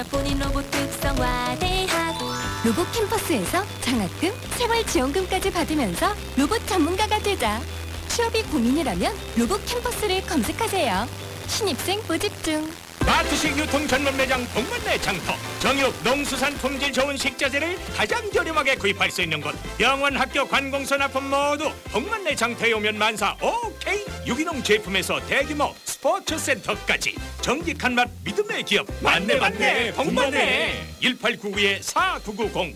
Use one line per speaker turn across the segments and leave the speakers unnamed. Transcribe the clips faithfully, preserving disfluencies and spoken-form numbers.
본인 로봇 특성화 대학.
로봇 캠퍼스에서 장학금, 생활지원금까지 받으면서 로봇 전문가가 되자. 취업이 고민이라면 로봇 캠퍼스를 검색하세요. 신입생 모집 중.
마트식 유통 전문 매장 복만내 장터. 정육, 농수산 품질 좋은 식자재를 가장 저렴하게 구입할 수 있는 곳. 병원, 학교, 관공서 납품 모두 복만내 장터에 오면 만사 오케이. 유기농 제품에서 대규모 스포츠 센터까지 정직한 맛 믿음의 기업 만내 만내 복만내. 일팔구구 사구구공.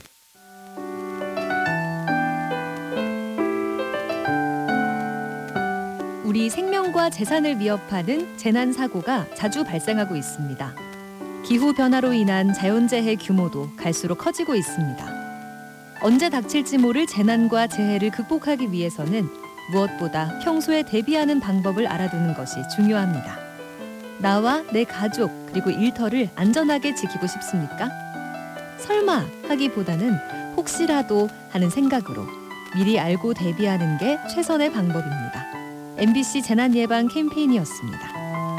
우리 생명과 재산을 위협하는 재난 사고가 자주 발생하고 있습니다. 기후 변화로 인한 자연재해 규모도 갈수록 커지고 있습니다. 언제 닥칠지 모를 재난과 재해를 극복하기 위해서는 무엇보다 평소에 대비하는 방법을 알아두는 것이 중요합니다. 나와 내 가족 그리고 일터를 안전하게 지키고 싶습니까? 설마 하기보다는 혹시라도 하는 생각으로 미리 알고 대비하는 게 최선의 방법입니다. 엠비씨 재난예방 캠페인이었습니다.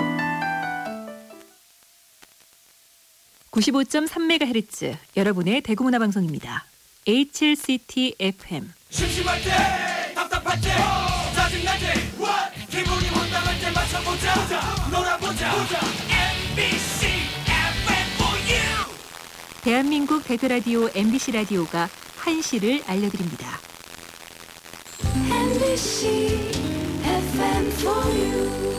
구십오 점 삼 메가헤르츠 여러분의 대구문화방송입니다. 에이치엘씨티 에프엠.
심심할 때, 답답할 때, 짜증날 때, 기분이 혼담할 때 맞춰보자. 놀아보자. 엠비씨 에프엠 for you.
대한민국 대표 라디오 엠비씨 라디오가 한시를 알려드립니다.
엠비씨 에프엠 for you.